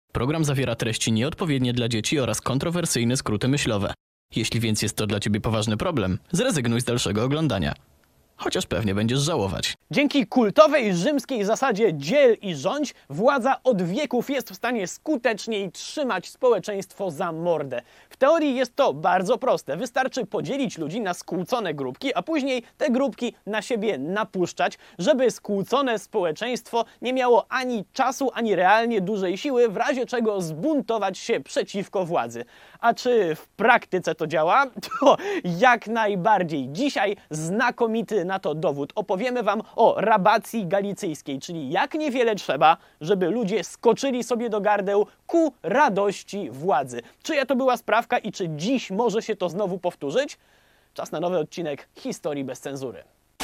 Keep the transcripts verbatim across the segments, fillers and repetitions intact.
Program zawiera treści nieodpowiednie dla dzieci oraz kontrowersyjne skróty myślowe. Jeśli więc jest to dla ciebie poważny problem, zrezygnuj z dalszego oglądania. Chociaż pewnie będziesz żałować. Dzięki kultowej rzymskiej zasadzie dziel i rządź, władza od wieków jest w stanie skuteczniej trzymać społeczeństwo za mordę. W teorii jest to bardzo proste. Wystarczy podzielić ludzi na skłócone grupki, a później te grupki na siebie napuszczać, żeby skłócone społeczeństwo nie miało ani czasu, ani realnie dużej siły, w razie czego zbuntować się przeciwko władzy. A czy w praktyce to działa? To jak najbardziej. Dzisiaj znakomity na to dowód. Opowiemy wam o rabacji galicyjskiej, czyli jak niewiele trzeba, żeby ludzie skoczyli sobie do gardeł ku radości władzy. Czyja to była sprawka i czy dziś może się to znowu powtórzyć? Czas na nowy odcinek Historii bez cenzury.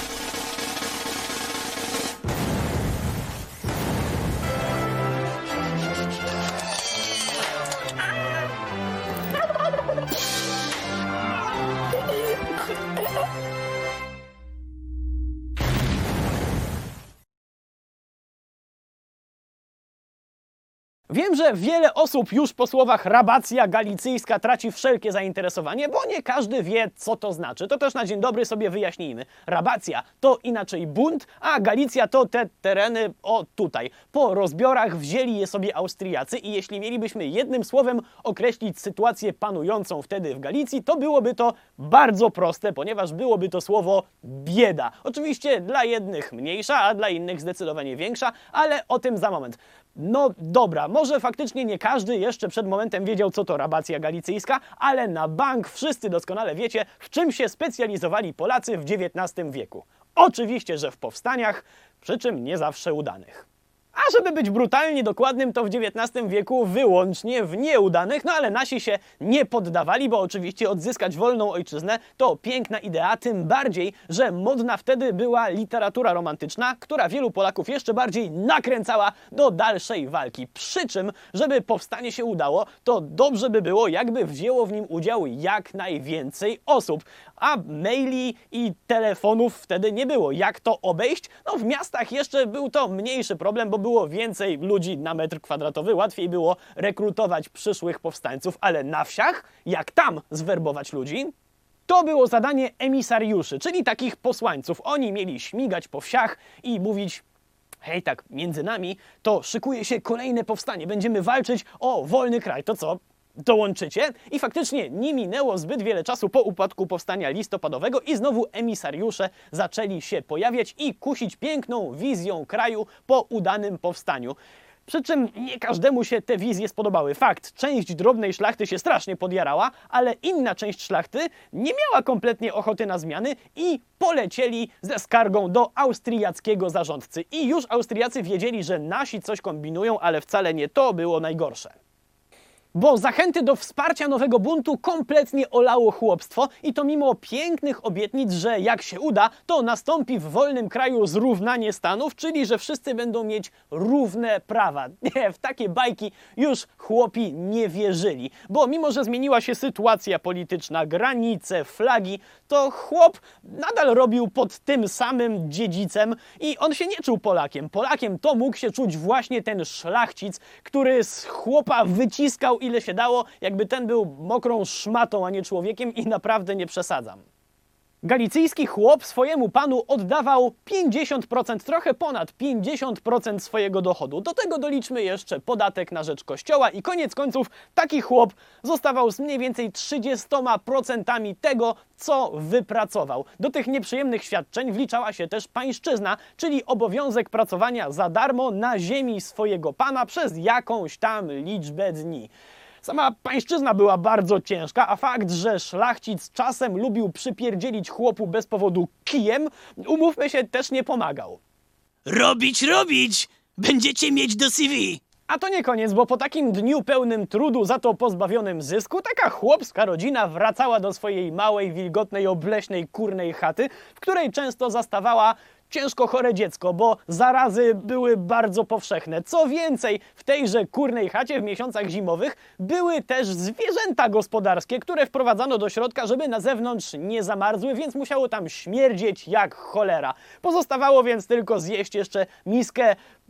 Wiem, że wiele osób już po słowach rabacja galicyjska traci wszelkie zainteresowanie, bo nie każdy wie, co to znaczy. To też na dzień dobry sobie wyjaśnijmy. Rabacja to inaczej bunt, a Galicja to te tereny o tutaj. Po rozbiorach wzięli je sobie Austriacy i jeśli mielibyśmy jednym słowem określić sytuację panującą wtedy w Galicji, to byłoby to bardzo proste, ponieważ byłoby to słowo bieda. Oczywiście dla jednych mniejsza, a dla innych zdecydowanie większa, ale o tym za moment. No dobra, może faktycznie nie każdy jeszcze przed momentem wiedział, co to rabacja galicyjska, ale na bank wszyscy doskonale wiecie, w czym się specjalizowali Polacy w dziewiętnastym wieku. Oczywiście, że w powstaniach, przy czym nie zawsze udanych. A żeby być brutalnie dokładnym, to w dziewiętnastym wieku wyłącznie w nieudanych, no ale nasi się nie poddawali, bo oczywiście odzyskać wolną ojczyznę to piękna idea, tym bardziej, że modna wtedy była literatura romantyczna, która wielu Polaków jeszcze bardziej nakręcała do dalszej walki. Przy czym, żeby powstanie się udało, to dobrze by było, jakby wzięło w nim udział jak najwięcej osób. A maili i telefonów wtedy nie było. Jak to obejść? No w miastach jeszcze był to mniejszy problem, bo było więcej ludzi na metr kwadratowy, łatwiej było rekrutować przyszłych powstańców, ale na wsiach, jak tam zwerbować ludzi? To było zadanie emisariuszy, czyli takich posłańców. Oni mieli śmigać po wsiach i mówić: hej, tak, między nami to szykuje się kolejne powstanie, będziemy walczyć o wolny kraj, to co? Dołączycie? I faktycznie nie minęło zbyt wiele czasu po upadku powstania listopadowego i znowu emisariusze zaczęli się pojawiać i kusić piękną wizją kraju po udanym powstaniu. Przy czym nie każdemu się te wizje spodobały. Fakt, część drobnej szlachty się strasznie podjarała, ale inna część szlachty nie miała kompletnie ochoty na zmiany i polecieli ze skargą do austriackiego zarządcy. I już Austriacy wiedzieli, że nasi coś kombinują, ale wcale nie to było najgorsze. Bo zachęty do wsparcia nowego buntu kompletnie olało chłopstwo i to mimo pięknych obietnic, że jak się uda, to nastąpi w wolnym kraju zrównanie stanów, czyli że wszyscy będą mieć równe prawa. Nie, w takie bajki już chłopi nie wierzyli, bo mimo że zmieniła się sytuacja polityczna, granice, flagi, to chłop nadal robił pod tym samym dziedzicem i on się nie czuł Polakiem. Polakiem to mógł się czuć właśnie ten szlachcic, który z chłopa wyciskał ile się dało, jakby ten był mokrą szmatą, a nie człowiekiem i naprawdę nie przesadzam. Galicyjski chłop swojemu panu oddawał pięćdziesiąt procent, trochę ponad pięćdziesiąt procent swojego dochodu. Do tego doliczmy jeszcze podatek na rzecz kościoła i koniec końców taki chłop zostawał z mniej więcej trzydziestoma procentami tego, co wypracował. Do tych nieprzyjemnych świadczeń wliczała się też pańszczyzna, czyli obowiązek pracowania za darmo na ziemi swojego pana przez jakąś tam liczbę dni. Sama pańszczyzna była bardzo ciężka, a fakt, że szlachcic czasem lubił przypierdzielić chłopu bez powodu kijem, umówmy się, też nie pomagał. Robić, robić! Będziecie mieć do C V! A to nie koniec, bo po takim dniu pełnym trudu, za to pozbawionym zysku, taka chłopska rodzina wracała do swojej małej, wilgotnej, obleśnej, kurnej chaty, w której często zastawała ciężko chore dziecko, bo zarazy były bardzo powszechne. Co więcej, w tejże kurnej chacie w miesiącach zimowych były też zwierzęta gospodarskie, które wprowadzano do środka, żeby na zewnątrz nie zamarzły, więc musiało tam śmierdzieć jak cholera. Pozostawało więc tylko zjeść jeszcze miskę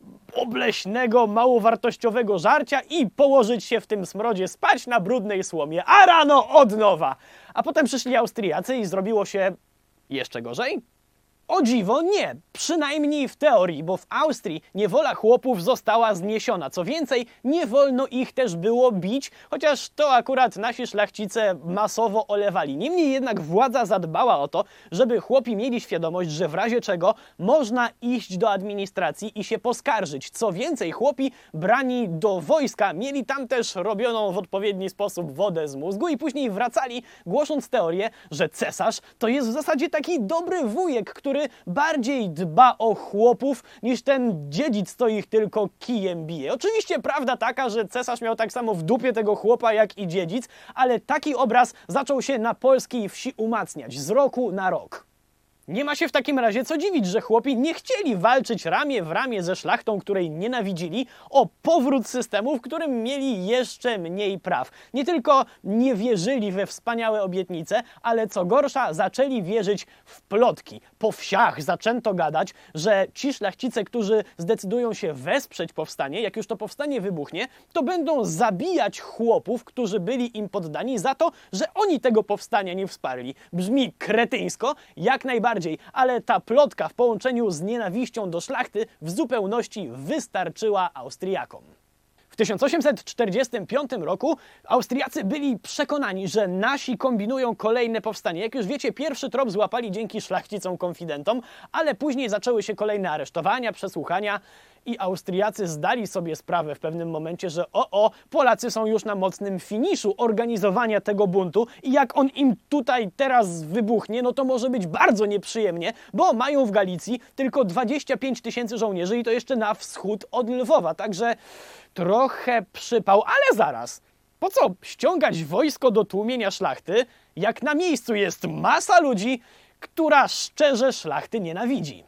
obleśnego, małowartościowego żarcia i położyć się w tym smrodzie spać na brudnej słomie, a rano od nowa. A potem przyszli Austriacy i zrobiło się jeszcze gorzej? O dziwo nie, przynajmniej w teorii, bo w Austrii niewola chłopów została zniesiona. Co więcej, nie wolno ich też było bić, chociaż to akurat nasi szlachcice masowo olewali. Niemniej jednak władza zadbała o to, żeby chłopi mieli świadomość, że w razie czego można iść do administracji i się poskarżyć. Co więcej, chłopi brani do wojska mieli tam też robioną w odpowiedni sposób wodę z mózgu i później wracali, głosząc teorię, że cesarz to jest w zasadzie taki dobry wujek, który bardziej dba o chłopów niż ten dziedzic, co ich tylko kijem bije. Oczywiście prawda taka, że cesarz miał tak samo w dupie tego chłopa jak i dziedzic, ale taki obraz zaczął się na polskiej wsi umacniać z roku na rok. Nie ma się w takim razie co dziwić, że chłopi nie chcieli walczyć ramię w ramię ze szlachtą, której nienawidzili, o powrót systemu, w którym mieli jeszcze mniej praw. Nie tylko nie wierzyli we wspaniałe obietnice, ale co gorsza, zaczęli wierzyć w plotki. Po wsiach zaczęto gadać, że ci szlachcice, którzy zdecydują się wesprzeć powstanie, jak już to powstanie wybuchnie, to będą zabijać chłopów, którzy byli im poddani za to, że oni tego powstania nie wsparli. Brzmi kretyńsko, jak najbardziej. Ale ta plotka w połączeniu z nienawiścią do szlachty w zupełności wystarczyła Austriakom. W tysiąc osiemset czterdziestym piątym roku Austriacy byli przekonani, że nasi kombinują kolejne powstanie. Jak już wiecie, pierwszy trop złapali dzięki szlachcicom konfidentom, ale później zaczęły się kolejne aresztowania, przesłuchania i Austriacy zdali sobie sprawę w pewnym momencie, że o, o, Polacy są już na mocnym finiszu organizowania tego buntu i jak on im tutaj teraz wybuchnie, no to może być bardzo nieprzyjemnie, bo mają w Galicji tylko dwadzieścia pięć tysięcy żołnierzy i to jeszcze na wschód od Lwowa, także trochę przypał, ale zaraz. Po co ściągać wojsko do tłumienia szlachty, jak na miejscu jest masa ludzi, która szczerze szlachty nienawidzi?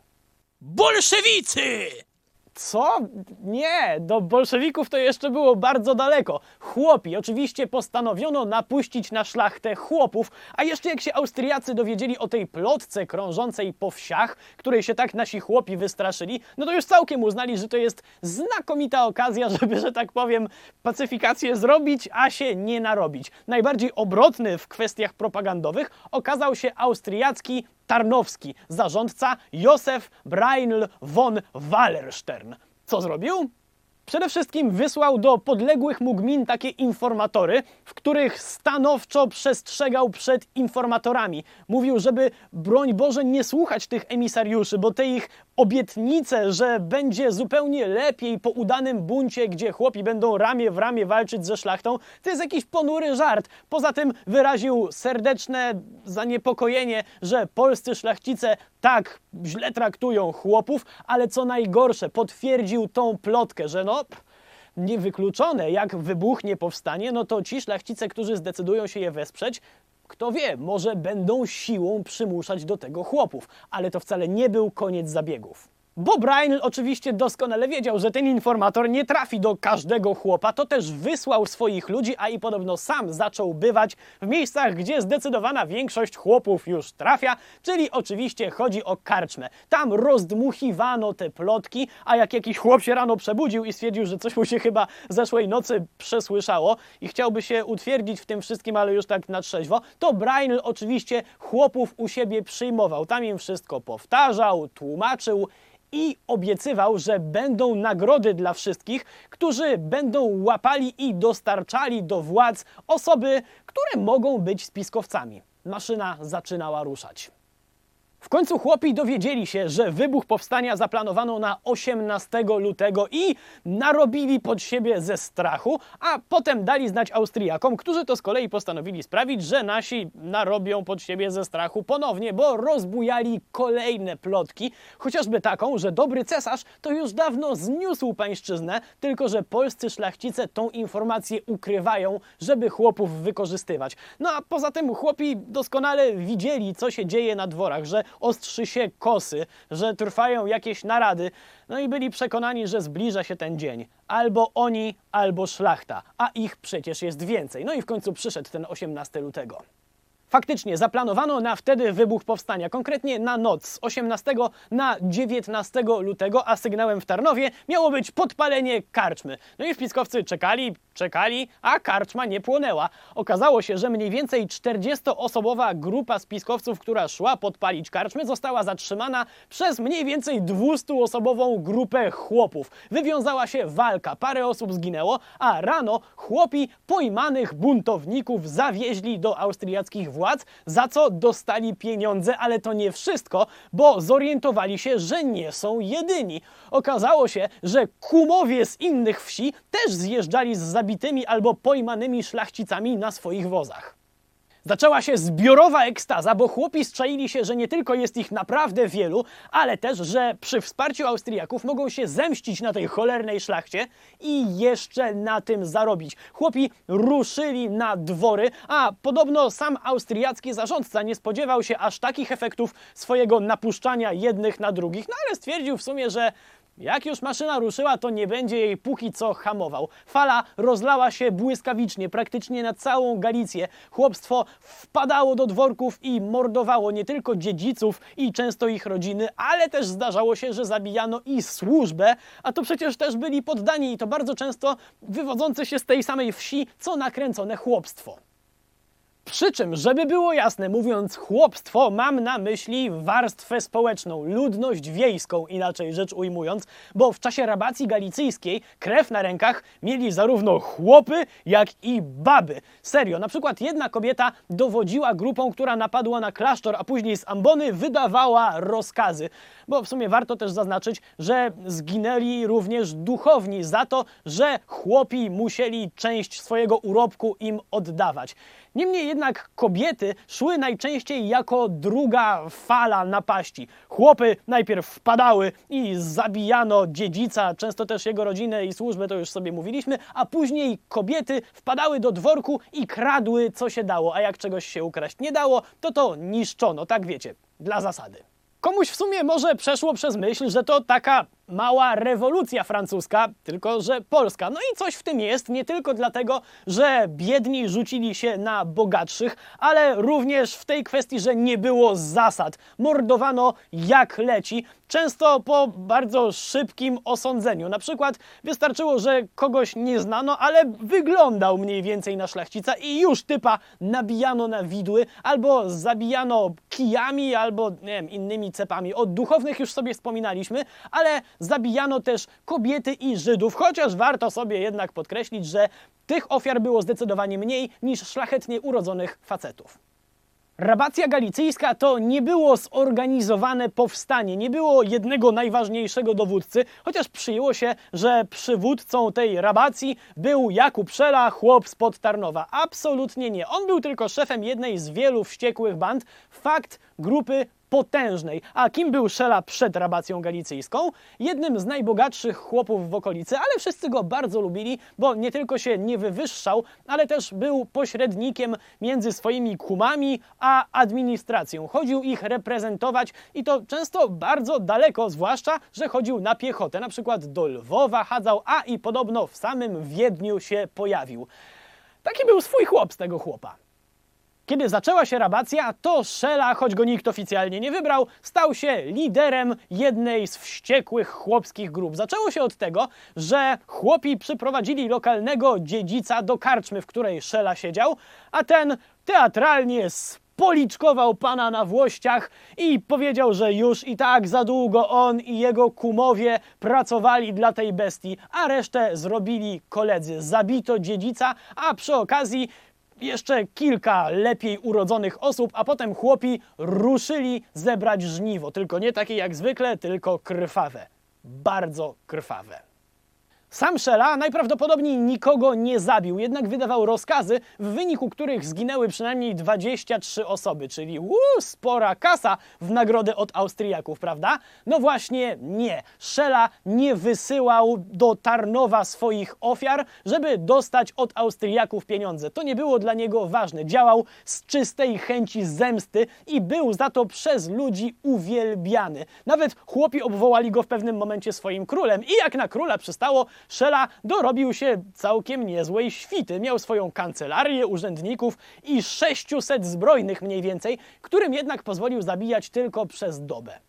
Bolszewicy! Co? Nie, do bolszewików to jeszcze było bardzo daleko. Chłopi, oczywiście postanowiono napuścić na szlachtę chłopów, a jeszcze jak się Austriacy dowiedzieli o tej plotce krążącej po wsiach, której się tak nasi chłopi wystraszyli, no to już całkiem uznali, że to jest znakomita okazja, żeby, że tak powiem, pacyfikację zrobić, a się nie narobić. Najbardziej obrotny w kwestiach propagandowych okazał się austriacki Tarnowski, zarządca Józef Breinl von Wallerstern. Co zrobił? Przede wszystkim wysłał do podległych mu gmin takie informatory, w których stanowczo przestrzegał przed informatorami. Mówił, żeby broń Boże nie słuchać tych emisariuszy, bo te ich obietnice, że będzie zupełnie lepiej po udanym buncie, gdzie chłopi będą ramię w ramię walczyć ze szlachtą, to jest jakiś ponury żart. Poza tym wyraził serdeczne zaniepokojenie, że polscy szlachcice tak źle traktują chłopów, ale co najgorsze, potwierdził tą plotkę, że no niewykluczone, jak wybuchnie powstanie, no to ci szlachcice, którzy zdecydują się je wesprzeć, kto wie, może będą siłą przymuszać do tego chłopów, ale to wcale nie był koniec zabiegów. Bo Breinl oczywiście doskonale wiedział, że ten informator nie trafi do każdego chłopa, to też wysłał swoich ludzi, a i podobno sam zaczął bywać w miejscach, gdzie zdecydowana większość chłopów już trafia, czyli oczywiście chodzi o karczmę. Tam rozdmuchiwano te plotki, a jak jakiś chłop się rano przebudził i stwierdził, że coś mu się chyba zeszłej nocy przesłyszało i chciałby się utwierdzić w tym wszystkim, ale już tak na trzeźwo, to Breinl oczywiście chłopów u siebie przyjmował. Tam im wszystko powtarzał, tłumaczył i obiecywał, że będą nagrody dla wszystkich, którzy będą łapali i dostarczali do władz osoby, które mogą być spiskowcami. Maszyna zaczynała ruszać. W końcu chłopi dowiedzieli się, że wybuch powstania zaplanowano na osiemnastego lutego i narobili pod siebie ze strachu, a potem dali znać Austriakom, którzy to z kolei postanowili sprawić, że nasi narobią pod siebie ze strachu ponownie, bo rozbujali kolejne plotki, chociażby taką, że dobry cesarz to już dawno zniósł pańszczyznę, tylko że polscy szlachcice tą informację ukrywają, żeby chłopów wykorzystywać. No a poza tym chłopi doskonale widzieli, co się dzieje na dworach, że ostrzy się kosy, że trwają jakieś narady, no i byli przekonani, że zbliża się ten dzień. Albo oni, albo szlachta, a ich przecież jest więcej. No i w końcu przyszedł ten osiemnastego lutego. Faktycznie zaplanowano na wtedy wybuch powstania, konkretnie na noc z osiemnastego na dziewiętnastego lutego, a sygnałem w Tarnowie miało być podpalenie karczmy. No i spiskowcy czekali, czekali, a karczma nie płonęła. Okazało się, że mniej więcej czterdziestoosobowa grupa spiskowców, która szła podpalić karczmy, została zatrzymana przez mniej więcej dwustuosobową grupę chłopów. Wywiązała się walka, parę osób zginęło, a rano chłopi pojmanych buntowników zawieźli do austriackich władz, za co dostali pieniądze, ale to nie wszystko, bo zorientowali się, że nie są jedyni. Okazało się, że kumowie z innych wsi też zjeżdżali z zabitymi albo pojmanymi szlachcicami na swoich wozach. Zaczęła się zbiorowa ekstaza, bo chłopi strzaili się, że nie tylko jest ich naprawdę wielu, ale też, że przy wsparciu Austriaków mogą się zemścić na tej cholernej szlachcie i jeszcze na tym zarobić. Chłopi ruszyli na dwory, a podobno sam austriacki zarządca nie spodziewał się aż takich efektów swojego napuszczania jednych na drugich, no ale stwierdził w sumie, że jak już maszyna ruszyła, to nie będzie jej póki co hamował. Fala rozlała się błyskawicznie, praktycznie na całą Galicję. Chłopstwo wpadało do dworków i mordowało nie tylko dziedziców i często ich rodziny, ale też zdarzało się, że zabijano i służbę, a to przecież też byli poddani i to bardzo często wywodzące się z tej samej wsi, co nakręcone chłopstwo. Przy czym, żeby było jasne, mówiąc chłopstwo, mam na myśli warstwę społeczną, ludność wiejską, inaczej rzecz ujmując, bo w czasie rabacji galicyjskiej krew na rękach mieli zarówno chłopy, jak i baby. Serio, na przykład jedna kobieta dowodziła grupą, która napadła na klasztor, a później z ambony wydawała rozkazy. Bo w sumie warto też zaznaczyć, że zginęli również duchowni za to, że chłopi musieli część swojego urobku im oddawać. Niemniej jednak kobiety szły najczęściej jako druga fala napaści. Chłopy najpierw wpadały i zabijano dziedzica, często też jego rodzinę i służbę, to już sobie mówiliśmy, a później kobiety wpadały do dworku i kradły co się dało, a jak czegoś się ukraść nie dało, to to niszczono, tak wiecie, dla zasady. Komuś w sumie może przeszło przez myśl, że to taka mała rewolucja francuska, tylko że polska. No i coś w tym jest, nie tylko dlatego, że biedni rzucili się na bogatszych, ale również w tej kwestii, że nie było zasad. Mordowano jak leci, często po bardzo szybkim osądzeniu. Na przykład wystarczyło, że kogoś nie znano, ale wyglądał mniej więcej na szlachcica i już typa nabijano na widły, albo zabijano kijami, albo nie wiem, innymi cepami. O duchownych już sobie wspominaliśmy, ale zabijano też kobiety i Żydów, chociaż warto sobie jednak podkreślić, że tych ofiar było zdecydowanie mniej niż szlachetnie urodzonych facetów. Rabacja galicyjska to nie było zorganizowane powstanie, nie było jednego najważniejszego dowódcy, chociaż przyjęło się, że przywódcą tej rabacji był Jakub Szela, chłop spod Tarnowa. Absolutnie nie. On był tylko szefem jednej z wielu wściekłych band, fakt grupy potężnej. A kim był Szela przed rabacją galicyjską? Jednym z najbogatszych chłopów w okolicy, ale wszyscy go bardzo lubili, bo nie tylko się nie wywyższał, ale też był pośrednikiem między swoimi kumami a administracją. Chodził ich reprezentować i to często bardzo daleko, zwłaszcza, że chodził na piechotę. Na przykład do Lwowa chadzał, a i podobno w samym Wiedniu się pojawił. Taki był swój chłop z tego chłopa. Kiedy zaczęła się rabacja, to Szela, choć go nikt oficjalnie nie wybrał, stał się liderem jednej z wściekłych chłopskich grup. Zaczęło się od tego, że chłopi przyprowadzili lokalnego dziedzica do karczmy, w której Szela siedział, a ten teatralnie spoliczkował pana na włościach i powiedział, że już i tak za długo on i jego kumowie pracowali dla tej bestii, a resztę zrobili koledzy. Zabito dziedzica, a przy okazji jeszcze kilka lepiej urodzonych osób, a potem chłopi ruszyli zebrać żniwo. Tylko nie takie jak zwykle, tylko krwawe. Bardzo krwawe. Sam Szela najprawdopodobniej nikogo nie zabił, jednak wydawał rozkazy, w wyniku których zginęły przynajmniej dwadzieścia trzy osoby, czyli uu, spora kasa w nagrodę od Austriaków, prawda? No właśnie nie. Szela nie wysyłał do Tarnowa swoich ofiar, żeby dostać od Austriaków pieniądze. To nie było dla niego ważne. Działał z czystej chęci zemsty i był za to przez ludzi uwielbiany. Nawet chłopi obwołali go w pewnym momencie swoim królem i jak na króla przystało, Szela dorobił się całkiem niezłej świty. Miał swoją kancelarię, urzędników i sześciuset zbrojnych mniej więcej, którym jednak pozwolił zabijać tylko przez dobę.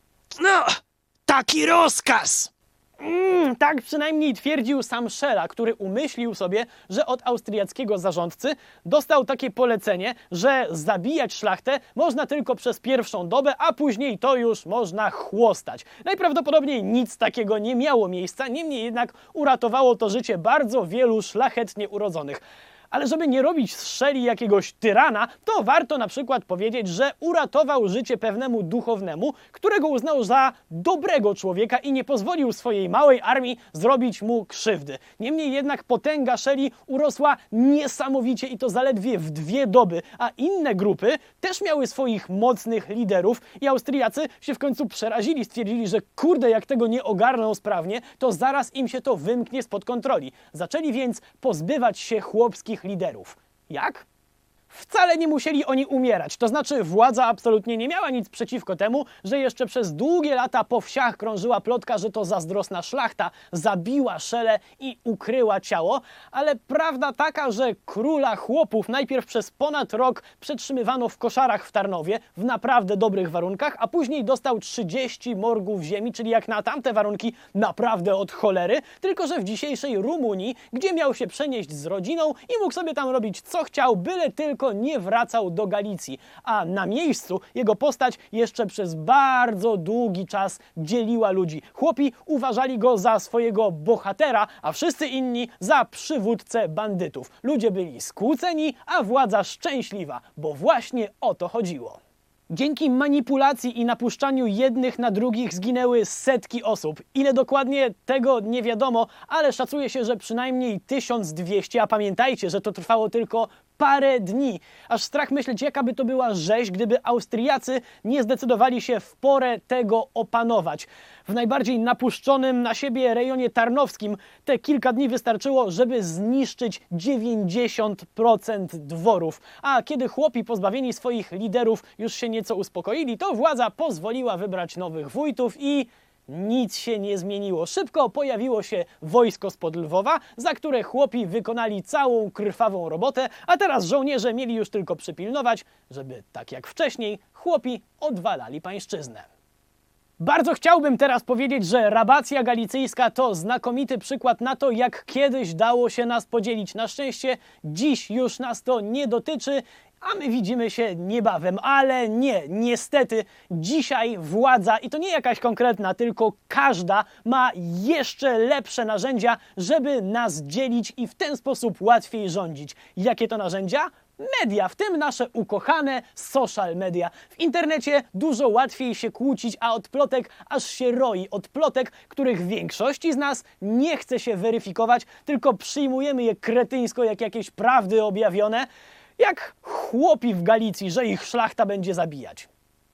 No, taki rozkaz! Mm, tak przynajmniej twierdził sam Szela, który umyślił sobie, że od austriackiego zarządcy dostał takie polecenie, że zabijać szlachtę można tylko przez pierwszą dobę, a później to już można chłostać. Najprawdopodobniej nic takiego nie miało miejsca, niemniej jednak uratowało to życie bardzo wielu szlachetnie urodzonych. Ale żeby nie robić z Szeli jakiegoś tyrana, to warto na przykład powiedzieć, że uratował życie pewnemu duchownemu, którego uznał za dobrego człowieka i nie pozwolił swojej małej armii zrobić mu krzywdy. Niemniej jednak potęga Szeli urosła niesamowicie i to zaledwie w dwie doby, a inne grupy też miały swoich mocnych liderów i Austriacy się w końcu przerazili, stwierdzili, że kurde, jak tego nie ogarną sprawnie, to zaraz im się to wymknie spod kontroli. Zaczęli więc pozbywać się chłopskich liderów. Jak? Wcale nie musieli oni umierać, to znaczy władza absolutnie nie miała nic przeciwko temu, że jeszcze przez długie lata po wsiach krążyła plotka, że to zazdrosna szlachta zabiła Szelę i ukryła ciało, ale prawda taka, że króla chłopów najpierw przez ponad rok przetrzymywano w koszarach w Tarnowie w naprawdę dobrych warunkach, a później dostał trzydzieści morgów ziemi, czyli jak na tamte warunki naprawdę od cholery, tylko że w dzisiejszej Rumunii, gdzie miał się przenieść z rodziną i mógł sobie tam robić co chciał, byle tylko nie wracał do Galicji, a na miejscu jego postać jeszcze przez bardzo długi czas dzieliła ludzi. Chłopi uważali go za swojego bohatera, a wszyscy inni za przywódcę bandytów. Ludzie byli skłóceni, a władza szczęśliwa, bo właśnie o to chodziło. Dzięki manipulacji i napuszczaniu jednych na drugich zginęły setki osób. Ile dokładnie, tego nie wiadomo, ale szacuje się, że przynajmniej tysiąc dwieście, a pamiętajcie, że to trwało tylko parę dni. Aż strach myśleć, jaka by to była rzeź, gdyby Austriacy nie zdecydowali się w porę tego opanować. W najbardziej napuszczonym na siebie rejonie tarnowskim te kilka dni wystarczyło, żeby zniszczyć dziewięćdziesiąt procent dworów. A kiedy chłopi pozbawieni swoich liderów już się nieco uspokoili, to władza pozwoliła wybrać nowych wójtów i nic się nie zmieniło. Szybko pojawiło się wojsko spod Lwowa, za które chłopi wykonali całą krwawą robotę, a teraz żołnierze mieli już tylko przypilnować, żeby tak jak wcześniej chłopi odwalali pańszczyznę. Bardzo chciałbym teraz powiedzieć, że rabacja galicyjska to znakomity przykład na to, jak kiedyś dało się nas podzielić. Na szczęście dziś już nas to nie dotyczy, a my widzimy się niebawem. Ale nie, niestety dzisiaj władza, i to nie jakaś konkretna, tylko każda, ma jeszcze lepsze narzędzia, żeby nas dzielić i w ten sposób łatwiej rządzić. Jakie to narzędzia? Media, w tym nasze ukochane social media. W internecie dużo łatwiej się kłócić, a od plotek aż się roi. Od plotek, których większości z nas nie chce się weryfikować, tylko przyjmujemy je kretyńsko jak jakieś prawdy objawione, jak chłopi w Galicji, że ich szlachta będzie zabijać.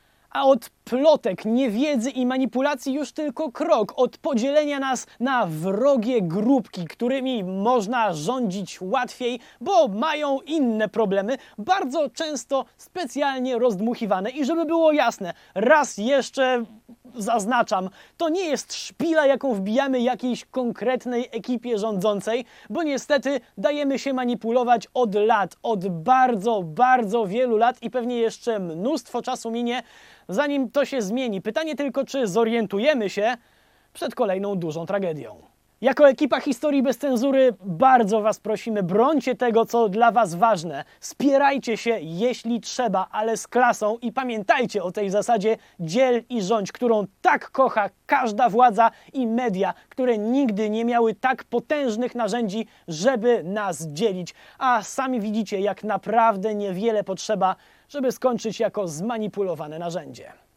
A od plotek, niewiedzy i manipulacji już tylko krok od podzielenia nas na wrogie grupki, którymi można rządzić łatwiej, bo mają inne problemy, bardzo często specjalnie rozdmuchiwane. I żeby było jasne, raz jeszcze zaznaczam, to nie jest szpila, jaką wbijamy jakiejś konkretnej ekipie rządzącej, bo niestety dajemy się manipulować od lat, od bardzo, bardzo wielu lat i pewnie jeszcze mnóstwo czasu minie, zanim to się zmieni. Pytanie tylko, czy zorientujemy się przed kolejną dużą tragedią. Jako ekipa Historii bez cenzury bardzo Was prosimy, brońcie tego, co dla Was ważne. Spierajcie się, jeśli trzeba, ale z klasą i pamiętajcie o tej zasadzie dziel i rządź, którą tak kocha każda władza i media, które nigdy nie miały tak potężnych narzędzi, żeby nas dzielić. A sami widzicie, jak naprawdę niewiele potrzeba, żeby skończyć jako zmanipulowane narzędzie.